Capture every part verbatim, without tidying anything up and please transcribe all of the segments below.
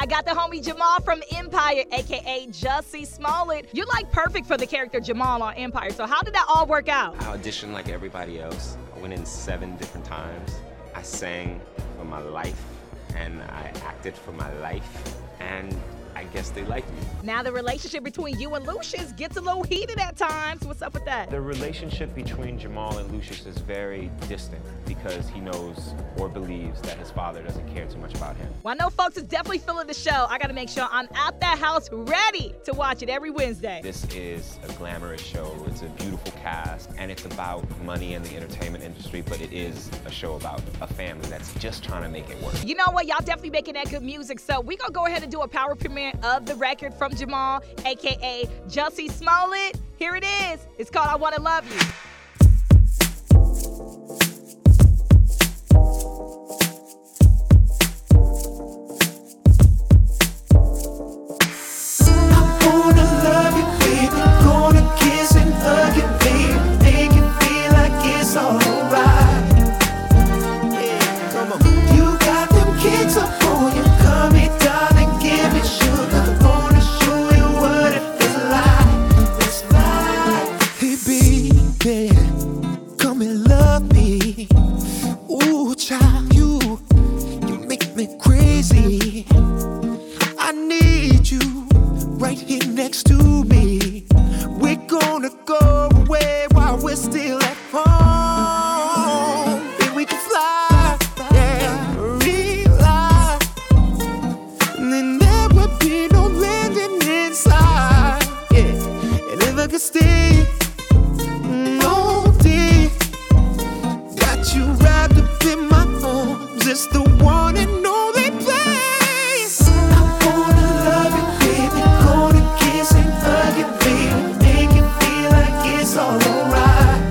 I got the homie Jamal from Empire, aka Jussie Smollett. You're like perfect for the character Jamal on Empire, so how did that all work out? I auditioned like everybody else. I went in seven different times. I sang for my life, and I acted for my life, and I guess they liked me. Now the relationship between you and Lucius gets a little heated at times. What's up with that? The relationship between Jamal and Lucius is very distant because he knows or believes that his father doesn't care too much about him. Well, I know folks is definitely feeling the show. I gotta make sure I'm at that house ready to watch it every Wednesday. This is a glamorous show. It's a beautiful cast, and it's about money in the entertainment industry, but it is a show about a family that's just trying to make it work. You know what? Y'all definitely making that good music, so we gonna go ahead and do a power premiere of the record from Jamal, aka Jussie Smollett. Here it is. It's called I Wanna Love You. I need you right here next to me. We're gonna go away while we're still at home. Then we can fly, yeah, real life. And then there would be no landing inside, yeah. And if I could stay, no day, got you wrapped up in my arms. It's the one and only place. I wanna love you, baby. Gonna kiss and hug you, baby. Make you feel like it's all alright.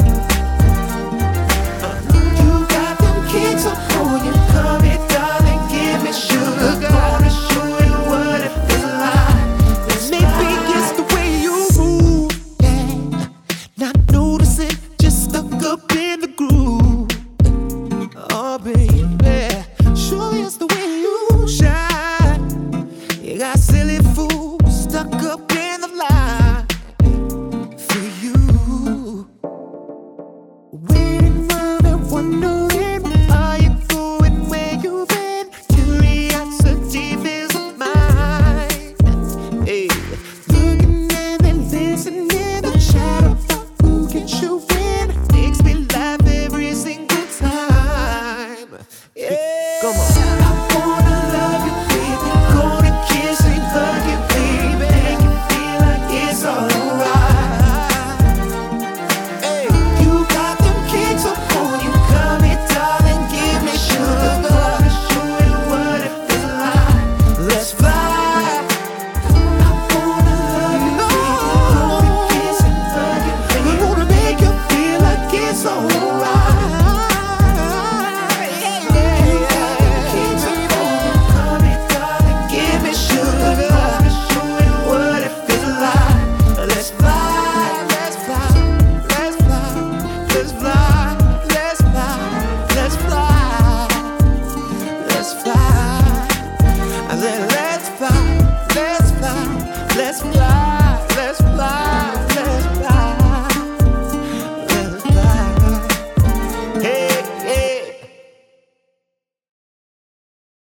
Uh, you got them kicks up on you. Come here, darling, give me sugar. Gonna show you what it feels like. Maybe it's the way you move, yeah. Not noticing, just stuck up in the groove. Oh, baby, surely it's the way you shine. You got silly fools stuck up